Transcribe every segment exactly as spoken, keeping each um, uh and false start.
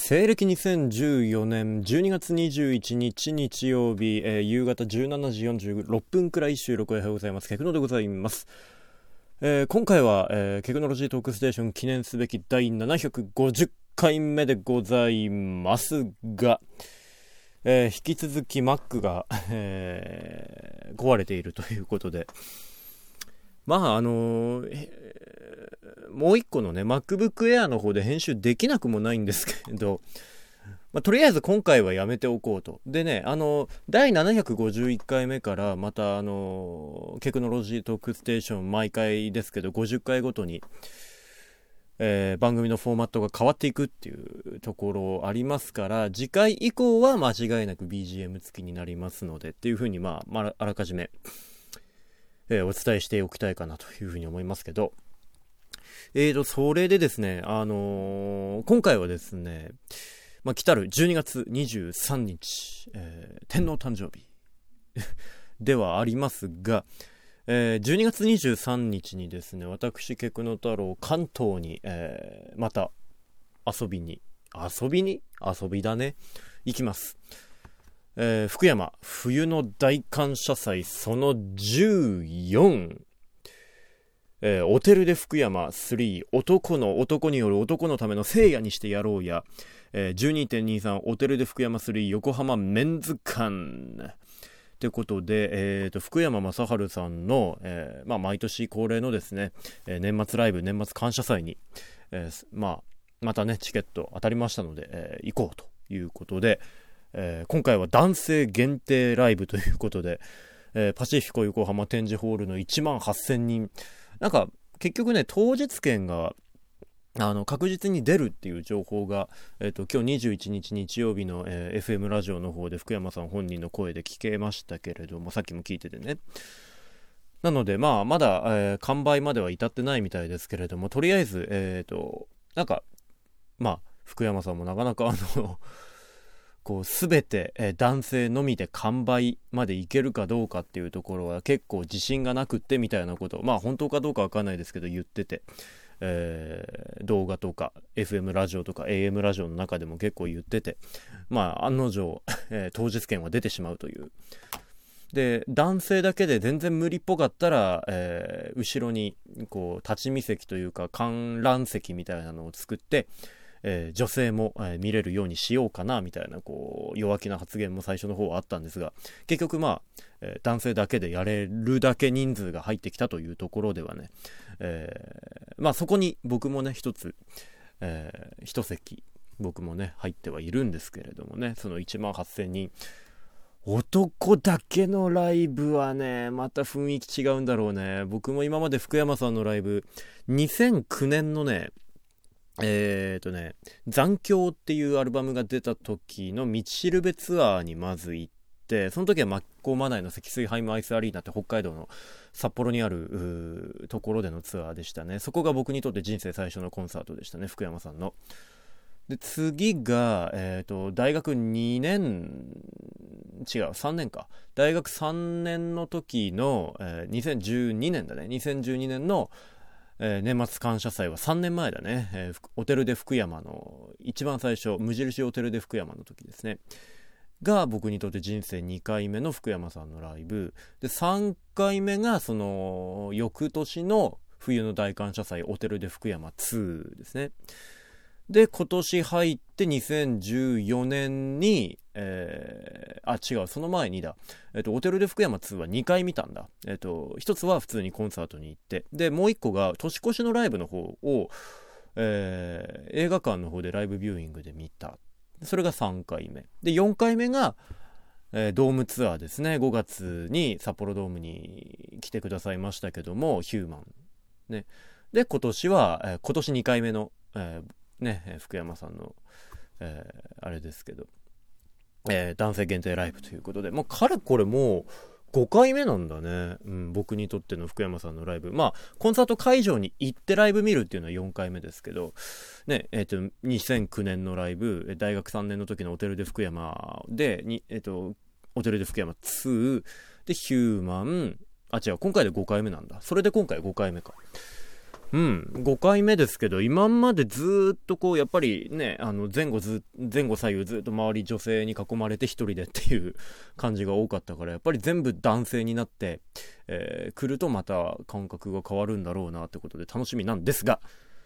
西暦にせんじゅうよねんじゅうにがつにじゅういちにち日曜日、えー、夕方じゅうしちじよんじゅうろっぷんくらい収録おはようございます。ケクノでございます。えー、今回は、えー、ケクノロジートークステーション記念すべきだいななひゃくごじゅっかいめでございますが、えー、引き続き Mac が、えー、壊れているということで、まああのーえーもう一個のね MacBook Air の方で編集できなくもないんですけど、まあ、とりあえず今回はやめておこうと。でね、あのだいななひゃくごじゅういっかいめからまたあのテクノロジートークステーション毎回ですけどごじゅっかいごとに、えー、番組のフォーマットが変わっていくっていうところありますから、次回以降は間違いなく ビージーエム 付きになりますのでっていうふうに、まあ、まあ、あらかじめ、えー、お伝えしておきたいかなというふうに思いますけど、えーと、それでですね、あのー、今回はですね、まあ、来たるじゅうにがつにじゅうさんにち、えー、天皇誕生日ではありますが、えー、じゅうにがつにじゅうさんにちにですね、私、ケクノ太郎、関東に、えー、また遊びに、遊びに遊びだね、行きます。えー、福山、冬の大感謝祭、そのじゅうよん、えー、オテルで福山スリー、男の男による男のための聖夜にしてやろうや、えー、じゅうにてんにじゅうさん オテルで福山スリー横浜メンズ館ってことで、えー、と福山雅治さんの、えーまあ、毎年恒例のですね、えー、年末ライブ、年末感謝祭に、えーまあ、またねチケット当たりましたので、えー、行こうということで、えー、今回は男性限定ライブということで、えー、パシフィコ横浜展示ホールのいちまんはっせんにん、なんか結局ね当日券があの確実に出るっていう情報が、えー、と今日にじゅういちにち日曜日の、えー、エフエム ラジオの方で福山さん本人の声で聞けましたけれども、さっきも聞いててね、なのでまあまだ、えー、完売までは至ってないみたいですけれども、とりあえずえっ、ー、となんかまあ福山さんもなかなかあのこう全て、えー、男性のみで完売までいけるかどうかっていうところは結構自信がなくってみたいなことを、まあ本当かどうかわかんないですけど言ってて、えー、動画とか エフエム ラジオとか エーエム ラジオの中でも結構言ってて、まあ案の定、えー、当日券は出てしまうという。で男性だけで全然無理っぽかったら、えー、後ろにこう立ち見席というか観覧席みたいなのを作って、えー、女性も、えー、見れるようにしようかなみたいなこう弱気な発言も最初の方はあったんですが、結局まあ、えー、男性だけでやれるだけ人数が入ってきたというところではね、えー、まあそこに僕もね一つ、えー、一席僕もね入ってはいるんですけれどもね、そのいちまんはっせんにん男だけのライブはねまた雰囲気違うんだろうね。僕も今まで福山さんのライブにせんきゅうねんのねえーとね、残響っていうアルバムが出た時の道しるべツアーにまず行って、その時はマッコーマナイの積水ハイムアイスアリーナって北海道の札幌にあるところでのツアーでしたね。そこが僕にとって人生最初のコンサートでしたね、福山さんの。で次が、えーと、大学にねん違うさんねんか大学さんねんの時の、えー、にせんじゅうにねんだねにせんじゅうにねんのえー、年末感謝祭はさんねんまえだね、えー、オテルで福山の一番最初無印オテルで福山の時ですねが僕にとって人生にかいめの福山さんのライブで、さんかいめがその翌年の冬の大感謝祭オテルで福山にですね。で今年入ってにせんじゅうよねんに、えー、あ違うその前にだ、えっと、オテルで福山にはにかい見たんだ。えっと一つは普通にコンサートに行って、でもう一個が年越しのライブの方を、えー、映画館の方でライブビューイングで見た。それがさんかいめで、よんかいめが、えー、ドームツアーですね。ごがつに札幌ドームに来てくださいましたけども、ヒューマンね。で今年は、えー、今年にかいめの、えーね、福山さんの、えー、あれですけど、えー、男性限定ライブということで、もうかれこれもうごかいめなんだね、うん、僕にとっての福山さんのライブ。まあコンサート会場に行ってライブ見るっていうのはよんかいめですけどね、えっとにせんきゅうねんのライブ、大学さんねんの時のオテルで福山でに、えっとオテルで福山にでヒューマン、あ違う今回でごかいめなんだ。それで今回ごかいめか。 うん、ごかいめですけど、今までずーっとこう、やっぱりね、あの前後ず、前後左右ずっと周り女性に囲まれて一人でっていう感じが多かったから、やっぱり全部男性になって、えー、来るとまた感覚が変わるんだろうなってことで楽しみなんですが、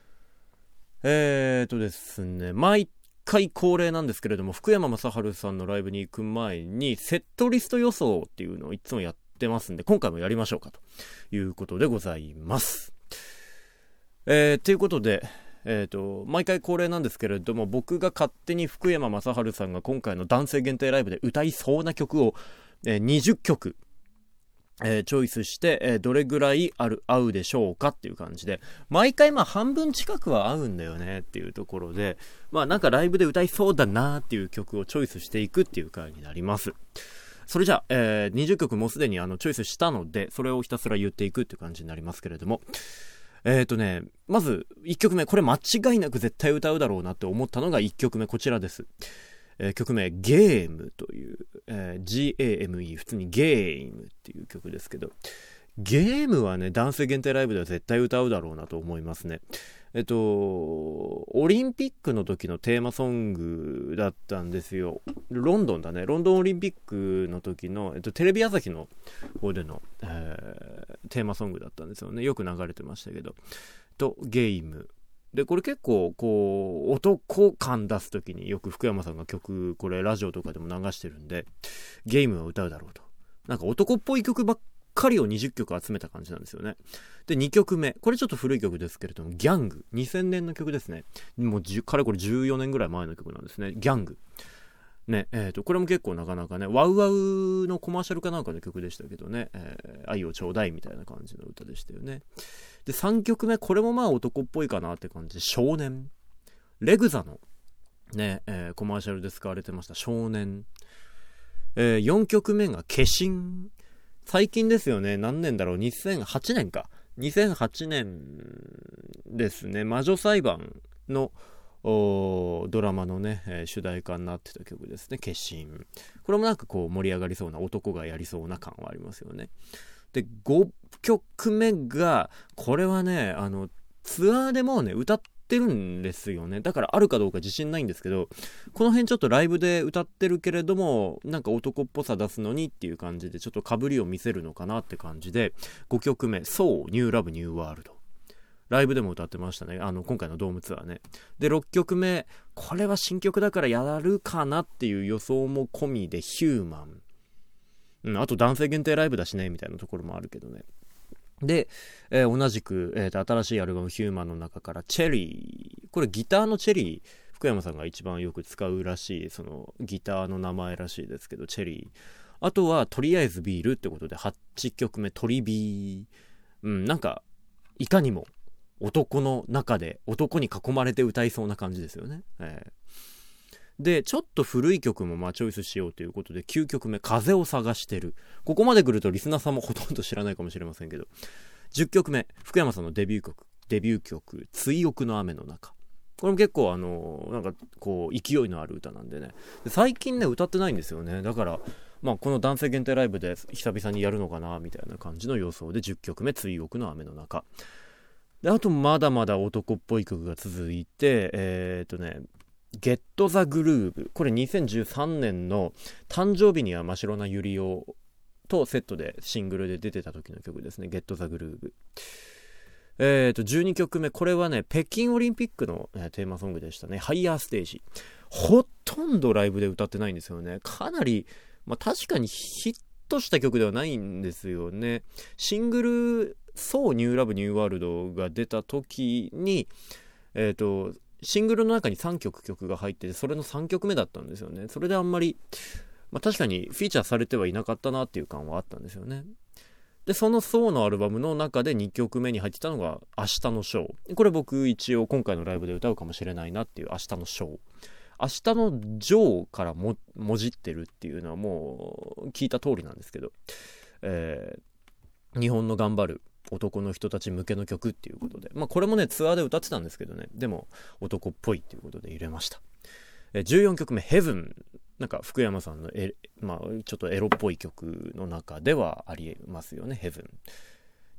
えーとですね、毎回恒例なんですけれども、福山雅治さんのライブに行く前に、セットリスト予想っていうのをいつもやってますんで、今回もやりましょうかということでございます。えー、ということで、えーと、毎回恒例なんですけれども、僕が勝手に福山雅治さんが今回の男性限定ライブで歌いそうな曲を、えー、にじゅっきょく、えー、チョイスして、えー、どれぐらいある合うでしょうかっていう感じで、毎回まあ半分近くは合うんだよねっていうところで、まあなんかライブで歌いそうだなっていう曲をチョイスしていくっていう回になります。それじゃあ、えー、にじゅっきょくもうすでにあのチョイスしたので、それをひたすら言っていくっていう感じになりますけれども、えーとね、まずいっきょくめ、これ間違いなく絶対歌うだろうなって思ったのがいっきょくめ、こちらです。えー、曲名ゲームという、えー、ジーエーエムイー 普通にゲームっていう曲ですけど、ゲームはね男性限定ライブでは絶対歌うだろうなと思いますね。えっとオリンピックの時のテーマソングだったんですよ。ロンドンだねロンドンオリンピックの時の、えっと、テレビ朝日の方での、えー、テーマソングだったんですよね。よく流れてましたけど、とゲームで、これ結構こう男感出す時によく福山さんが曲、これラジオとかでも流してるんで、ゲームは歌うだろうと、なんか男っぽい曲ばっかりをにじゅっきょく集めた感じなんですよね。でにきょくめ、これちょっと古い曲ですけれども、ギャング、にせんねんの曲ですね。もうかれこれじゅうよねんぐらい前の曲なんですね。ギャングね、えーとこれも結構なかなかね、ワウワウのコマーシャルかなんかの曲でしたけどね、えー、愛をちょうだいみたいな感じの歌でしたよね。でさんきょくめ、これもまあ男っぽいかなって感じで、少年、レグザのね、えー、コマーシャルで使われてました少年。えー、よんきょくめが化身、最近ですよね。何年だろう、にせんはちねんか、にせんはちねんですね。魔女裁判のドラマのね、えー、主題歌になってた曲ですね、化身。これもなんかこう盛り上がりそうな、男がやりそうな感はありますよね。でごきょくめが、これはね、あのツアーでもうね歌ってるんですよね。だからあるかどうか自信ないんですけど、この辺ちょっとライブで歌ってるけれども、なんか男っぽさ出すのにっていう感じで、ちょっと被りを見せるのかなって感じで、ごきょくめ、そうニューラブニューワールド、ライブでも歌ってましたね、あの今回のドームツアーね。でろっきょくめ、これは新曲だからやるかなっていう予想も込みでヒューマン、うん、あと男性限定ライブだしねみたいなところもあるけどね。で、えー、同じく、えーと、新しいアルバムヒューマンの中からチェリー、これギターのチェリー、福山さんが一番よく使うらしいそのギターの名前らしいですけど、チェリー。あとはとりあえずビールってことではちきょくめ、トリビー、うん、なんかいかにも男の中で男に囲まれて歌いそうな感じですよね。えーでちょっと古い曲もまあチョイスしようということで、きゅうきょくめ、風を探してる。ここまで来るとリスナーさんもほとんど知らないかもしれませんけど、じゅっきょくめ、福山さんのデビュー曲デビュー曲追憶の雨の中。これも結構あのなんかこう勢いのある歌なんでね、で最近ね歌ってないんですよね。だからまあこの男性限定ライブで久々にやるのかなみたいな感じの予想で、じゅっきょくめ、追憶の雨の中で、あとまだまだ男っぽい曲が続いて、えーっとねゲットザグルーブ、これにせんじゅうさんねんの誕生日には真っ白なユリオとセットでシングルで出てた時の曲ですね、ゲットザグルーブ。えーとじゅうにきょくめ、これはね北京オリンピックの、ね、テーマソングでしたね、ハイヤーステージ。ほとんどライブで歌ってないんですよね。かなり、まあ、確かにヒットした曲ではないんですよね。シングルそうニューラブニューワールドが出た時に、えーとシングルの中にさんきょく曲が入ってて、それのさんきょくめだったんですよね。それであんまり、まあ、確かにフィーチャーされてはいなかったなっていう感はあったんですよね。でそのソーのアルバムの中でにきょくめに入ってたのが明日のショー。これ僕一応今回のライブで歌うかもしれないなっていう明日のショー。明日のジョーからももじってるっていうのはもう聞いた通りなんですけど、えー、日本の頑張る男の人たち向けの曲っていうことで、まあこれもねツアーで歌ってたんですけどね、でも男っぽいっていうことで入れました。えじゅうよんきょくめ、ヘブン、なんか福山さんのえ、まあ、ちょっとエロっぽい曲の中ではありますよね、ヘブン。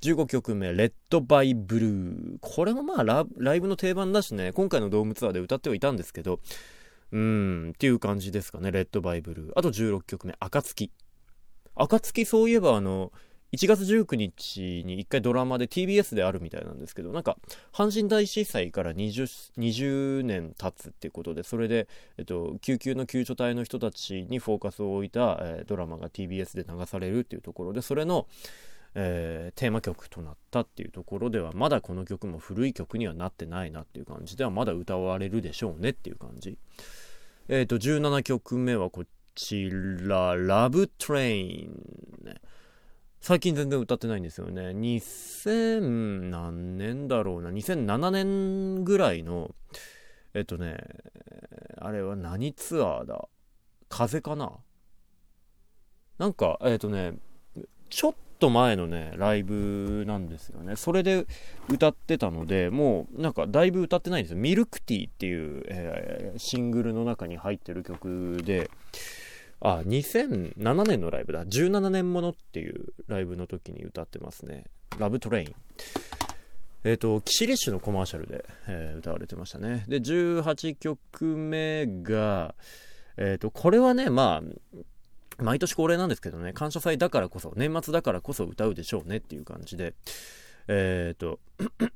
じゅうごきょくめレッドバイブルー。これもまあ ラ, ライブの定番だしね、今回のドームツアーで歌ってはいたんですけど、うーんっていう感じですかね。レッドバイブルー。あとじゅうろっきょくめ暁。暁、そういえばあのいちがつじゅうくにちにいっかいドラマで ティービーエス であるみたいなんですけど、なんか阪神大震災から 20, 20年経つっていうことで、それで、えっと、救急の救助隊の人たちにフォーカスを置いた、えー、ドラマが ティービーエス で流されるっていうところで、それの、えー、テーマ曲となったっていうところでは、まだこの曲も古い曲にはなってないなっていう感じでは、まだ歌われるでしょうねっていう感じ。えっとじゅうななきょくめはこちら、ラブトレインね。最近全然歌ってないんですよね。にせん何年だろうな、にせんななねんぐらいの、えっとね、あれは何ツアーだ、風かな、なんか、えっとね、ちょっと前のね、ライブなんですよね。それで歌ってたので、もうなんかだいぶ歌ってないんですよ。ミルクティーっていう、えー、シングルの中に入ってる曲で、あ、にせんななねんのライブだ。じゅうななねんものっていうライブの時に歌ってますね。ラブトレイン。えっと、キシリッシュのコマーシャルで、えー、歌われてましたね。で、じゅうはちきょくめが、えっと、これはね、まあ、毎年恒例なんですけどね、感謝祭だからこそ、年末だからこそ歌うでしょうねっていう感じで、えっと、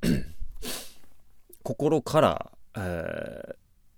心から、えー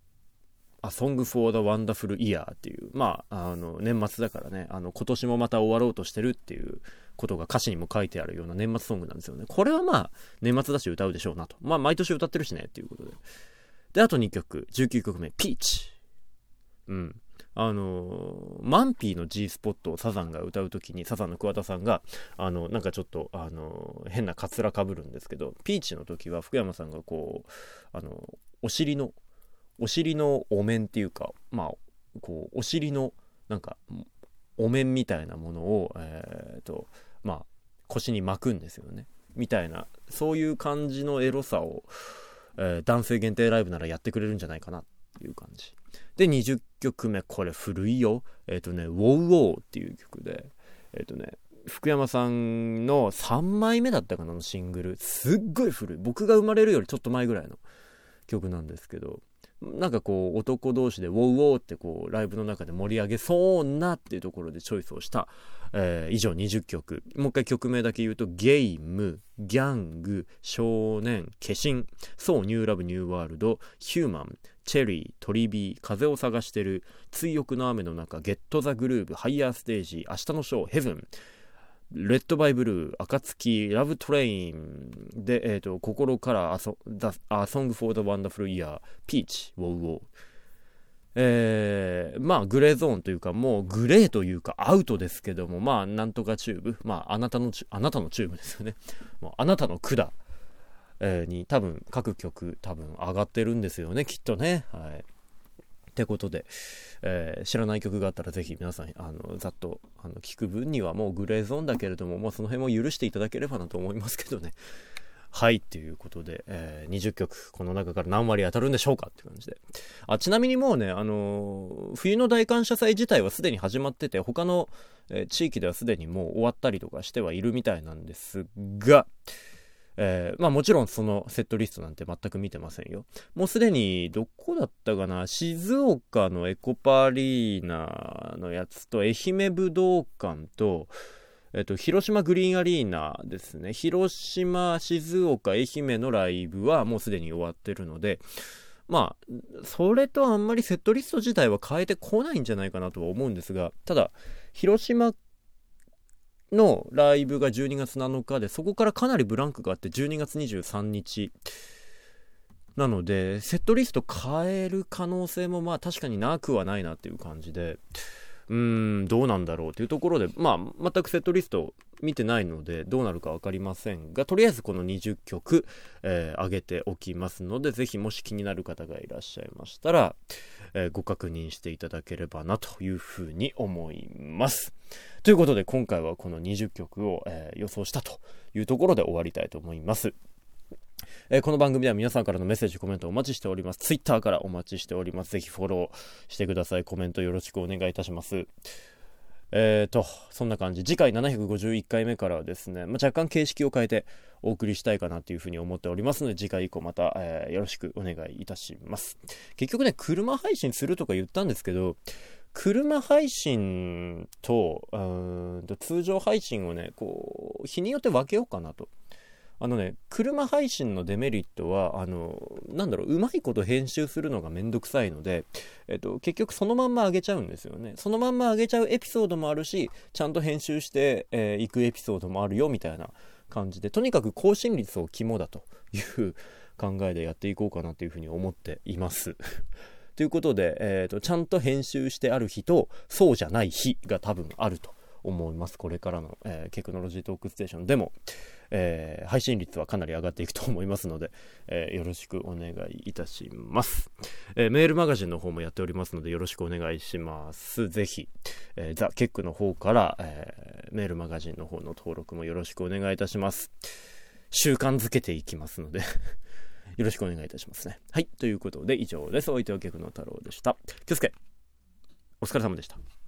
A Song for the Wonderful Year っていう、まあ、あの年末だからね、あの今年もまた終わろうとしてるっていうことが歌詞にも書いてあるような年末ソングなんですよね。これはまあ年末だし歌うでしょうなと、まあ毎年歌ってるしねっていうことで。で、あとにきょく、じゅうきゅうきょくめ、ピーチ。うん。あのー、マンピーの G スポットをサザンが歌うときに、サザンの桑田さんが、あの、なんかちょっと、あのー、変なカツラかぶるんですけど、ピーチの時は福山さんがこう、あの、お尻の、お尻のお面っていうか、まあ、こう、お尻の、なんか、お面みたいなものを、えーと、まあ、腰に巻くんですよね。みたいな、そういう感じのエロさを、えー、男性限定ライブならやってくれるんじゃないかなっていう感じ。で、にじゅっきょくめ、これ古いよ。えっとね、ウォウウォーっていう曲で、えっとね、福山さんのさんまいめだったかなのシングル。すっごい古い。僕が生まれるよりちょっと前ぐらいの曲なんですけど、なんかこう男同士でウォウウォーってこうライブの中で盛り上げそうなっていうところでチョイスをした、えー、以上にじゅっきょく。もう一回曲名だけ言うと、ゲーム、ギャング、少年、化身、そうニューラブニューワールド、ヒューマン、チェリー、トリビー、風を探してる、追憶の雨の中、ゲットザグルーブ、ハイヤーステージ、明日のショー、ヘブン、レッドバイブルー、暁、ラブトレインで、えーと、心からA Song for the Wonderful Year、ピーチ、ウォウウォー。えー、まあグレーゾーンというか、もうグレーというかアウトですけども、まあなんとかチューブ、まああなたのあなたのチューブですよね。もうあなたの管、えー、に多分各曲多分上がってるんですよね、きっとね。はい。ってことで、えー、知らない曲があったらぜひ皆さんあのざっとあの聞く分にはもうグレーゾーンだけれども、もうその辺も許していただければなと思いますけどね。はい、ということで、えー、にじゅっきょくこの中から何割当たるんでしょうかっていう感じで、あ、ちなみにもうね、あのー、冬の大感謝祭自体はすでに始まってて、他の、えー、地域ではすでにもう終わったりとかしてはいるみたいなんですが、えー、まあもちろんそのセットリストなんて全く見てませんよ。もうすでにどこだったかな、静岡のエコパアリーナのやつと愛媛武道館と、えっと、広島グリーンアリーナですね。広島、静岡、愛媛のライブはもうすでに終わってるので、まあそれとあんまりセットリスト自体は変えてこないんじゃないかなとは思うんですが、ただ広島のライブがじゅうにがつなのかで、そこからかなりブランクがあってじゅうにがつにじゅうさんにちなので、セットリスト変える可能性もまあ確かになくはないなっていう感じで、うーんどうなんだろうというところで、まあ全くセットリスト見てないのでどうなるか分かりませんが、とりあえずこのにじゅっきょく、えー、上げておきますので、ぜひもし気になる方がいらっしゃいましたら、えー、ご確認していただければなというふうに思います。ということで今回はこのにじゅっきょくを、えー、予想したというところで終わりたいと思います。えー、この番組では皆さんからのメッセージ、コメントお待ちしております。ツイッターからお待ちしております。ぜひフォローしてください。コメントよろしくお願いいたします。 えーと、そんな感じ。次回ななひゃくごじゅういっかいめからはですね、まあ、若干形式を変えてお送りしたいかなというふうに思っておりますので、次回以降また、えーよろしくお願いいたします。結局ね、車配信するとか言ったんですけど、車配信と、うーんと通常配信をね、こう、日によって分けようかなと。あのね、車配信のデメリットは、あの、なんだろう、うまいこと編集するのがめんどくさいので、えっと、結局そのまんま上げちゃうんですよね。そのまんま上げちゃうエピソードもあるし、ちゃんと編集してい、えー、くエピソードもあるよ、みたいな感じで、とにかく更新率を肝だという考えでやっていこうかなというふうに思っています。ということで、えーと、ちゃんと編集してある日と、そうじゃない日が多分あると思います。これからの、えー、テクノロジートークステーションでも、えー、配信率はかなり上がっていくと思いますので、えー、よろしくお願いいたします、えー、メールマガジンの方もやっておりますのでよろしくお願いします。ぜひ、えー、ザ・ケックの方から、えー、メールマガジンの方の登録もよろしくお願いいたします。習慣づけていきますのでよろしくお願いいたしますね。はい、ということで以上です。お相手はケクノ太郎でした。気をつけ、お疲れ様でした。